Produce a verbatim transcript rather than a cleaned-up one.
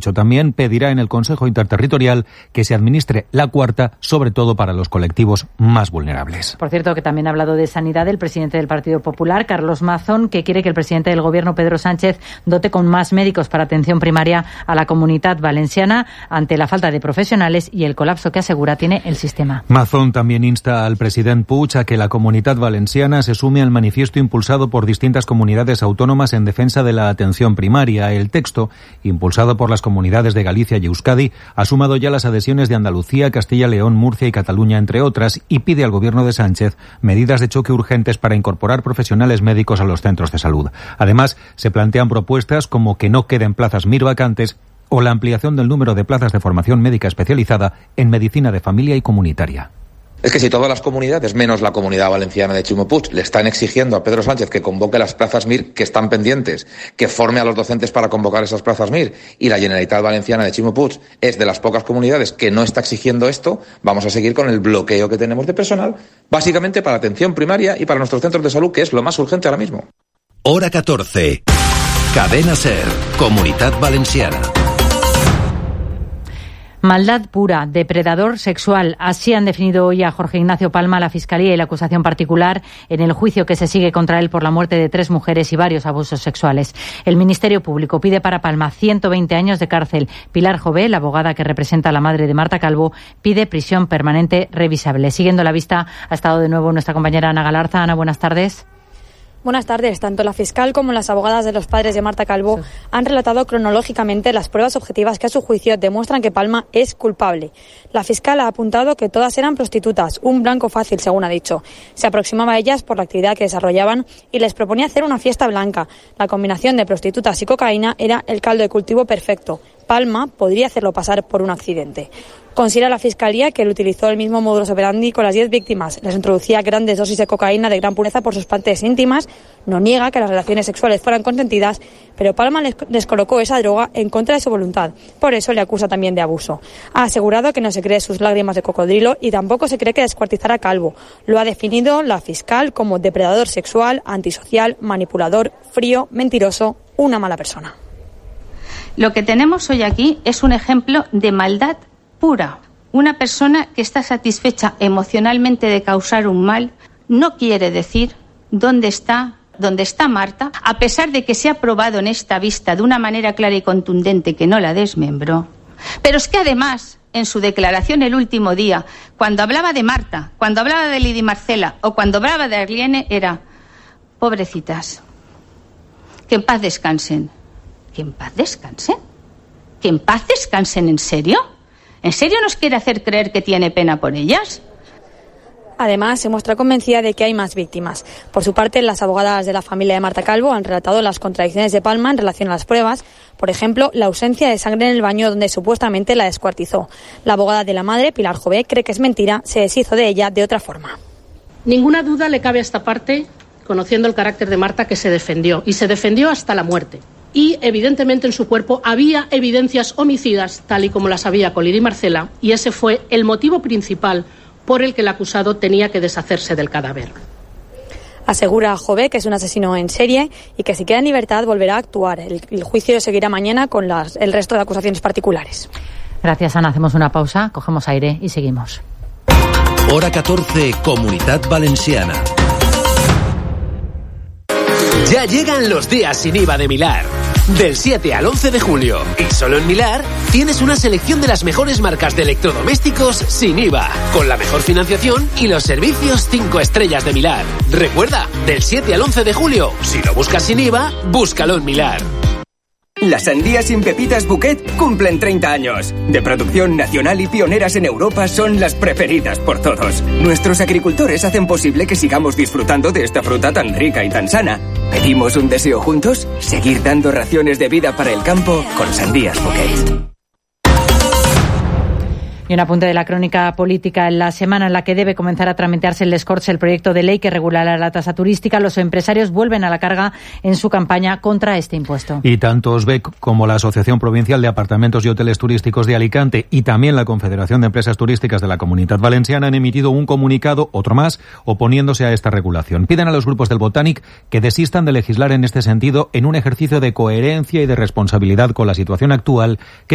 dicho. También pedirá en el Consejo Interterritorial que se administre la cuarta, sobre todo para los colectivos más vulnerables. Por cierto, que también ha hablado de sanidad el presidente del Partido Popular, Carlos Mazón, que quiere que el presidente del Gobierno, Pedro Sánchez, dote con más médicos para atención primaria a la Comunitat Valenciana ante la falta de profesionales y el colapso que asegura tiene el sistema. Mazón también insta al presidente Puig a que la Comunitat Valenciana se sume al manifiesto impulsado por distintas comunidades autónomas en defensa de la atención primaria. El texto, impulsado por las comunidades de Galicia y Euskadi, ha sumado ya las adhesiones de Andalucía, Castilla, León, Murcia y Cataluña, entre otras, y pide al Gobierno de Sánchez medidas de choque urgentes para incorporar profesionales médicos a los centros de salud. Además, se plantean propuestas como que no queden plazas M I R vacantes o la ampliación del número de plazas de formación médica especializada en medicina de familia y comunitaria. Es que si todas las comunidades, menos la Comunidad Valenciana de Ximo Puig, le están exigiendo a Pedro Sánchez que convoque las plazas M I R que están pendientes, que forme a los docentes para convocar esas plazas M I R, y la Generalitat Valenciana de Ximo Puig es de las pocas comunidades que no está exigiendo esto, vamos a seguir con el bloqueo que tenemos de personal, básicamente para atención primaria y para nuestros centros de salud, que es lo más urgente ahora mismo. Hora catorce. Cadena SER, Comunitat Valenciana. Maldad pura, depredador sexual. Así han definido hoy a Jorge Ignacio Palma la Fiscalía y la acusación particular en el juicio que se sigue contra él por la muerte de tres mujeres y varios abusos sexuales. El Ministerio Público pide para Palma ciento veinte años de cárcel. Pilar Jové, la abogada que representa a la madre de Marta Calvo, pide prisión permanente revisable. Siguiendo la vista ha estado de nuevo nuestra compañera Ana Galarza. Ana, buenas tardes. Buenas tardes. Tanto la fiscal como las abogadas de los padres de Marta Calvo sí. han relatado cronológicamente las pruebas objetivas que a su juicio demuestran que Palma es culpable. La fiscal ha apuntado que todas eran prostitutas, un blanco fácil, según ha dicho. Se aproximaba a ellas por la actividad que desarrollaban y les proponía hacer una fiesta blanca. La combinación de prostitutas y cocaína era el caldo de cultivo perfecto. Palma podría hacerlo pasar por un accidente. Considera la Fiscalía que él utilizó el mismo modus operandi con las diez víctimas. Les introducía grandes dosis de cocaína de gran pureza por sus partes íntimas. No niega que las relaciones sexuales fueran consentidas, pero Palma les, les colocó esa droga en contra de su voluntad. Por eso le acusa también de abuso. Ha asegurado que no se cree sus lágrimas de cocodrilo y tampoco se cree que descuartizara a Calvo. Lo ha definido la fiscal como depredador sexual, antisocial, manipulador, frío, mentiroso, una mala persona. Lo que tenemos hoy aquí es un ejemplo de maldad pura. Una persona que está satisfecha emocionalmente de causar un mal no quiere decir dónde está, dónde está Marta, a pesar de que se ha probado en esta vista de una manera clara y contundente que no la desmembró. Pero es que además, en su declaración el último día, cuando hablaba de Marta, cuando hablaba de Lidia Marcela o cuando hablaba de Arliene, era pobrecitas, que en paz descansen. ¿Que en paz descansen? ¿Que en paz descansen? ¿En serio? ¿En serio nos quiere hacer creer que tiene pena por ellas? Además, se muestra convencida de que hay más víctimas. Por su parte, las abogadas de la familia de Marta Calvo han relatado las contradicciones de Palma en relación a las pruebas. Por ejemplo, la ausencia de sangre en el baño donde supuestamente la descuartizó. La abogada de la madre, Pilar Jové, cree que es mentira, se deshizo de ella de otra forma. Ninguna duda le cabe a esta parte, conociendo el carácter de Marta, que se defendió, y se defendió hasta la muerte. Y, evidentemente, en su cuerpo había evidencias homicidas, tal y como las había con Lidia Marcela, y ese fue el motivo principal por el que el acusado tenía que deshacerse del cadáver. Asegura a Jové que es un asesino en serie y que si queda en libertad volverá a actuar. El, el juicio seguirá mañana con las, el resto de acusaciones particulares. Gracias, Ana. Hacemos una pausa, cogemos aire y seguimos. Hora catorce, Comunitat Valenciana. Ya llegan los días sin I V A de Milar. Del siete al once de julio. Y solo en Milar tienes una selección de las mejores marcas de electrodomésticos sin I V A. Con la mejor financiación y los servicios cinco estrellas de Milar. Recuerda, del siete al once de julio. Si lo buscas sin I V A, búscalo en Milar. Las sandías sin pepitas Bouquet cumplen treinta años. De producción nacional y pioneras en Europa, son las preferidas por todos. Nuestros agricultores hacen posible que sigamos disfrutando de esta fruta tan rica y tan sana. ¿Pedimos un deseo juntos? Seguir dando raciones de vida para el campo con sandías Bouquet. Y un apunte de la crónica política. En la semana en la que debe comenzar a tramitarse el Escorche, el proyecto de ley que regulará la tasa turística, los empresarios vuelven a la carga en su campaña contra este impuesto. Y tanto OSBEC como la Asociación Provincial de Apartamentos y Hoteles Turísticos de Alicante y también la Confederación de Empresas Turísticas de la Comunitat Valenciana han emitido un comunicado, otro más, oponiéndose a esta regulación. Piden a los grupos del Botànic que desistan de legislar en este sentido en un ejercicio de coherencia y de responsabilidad con la situación actual que